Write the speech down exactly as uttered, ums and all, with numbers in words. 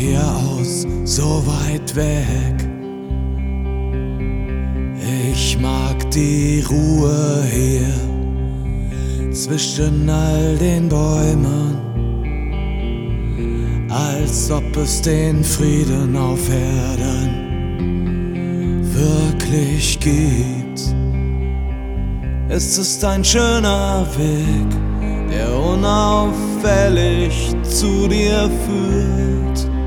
hier aus so weit weg. Ich mag die Ruhe hier zwischen all den Bäumen, als ob es den Frieden auf Erden wirklich gibt. Es ist ein schöner Weg, der unauffällig zu dir führt.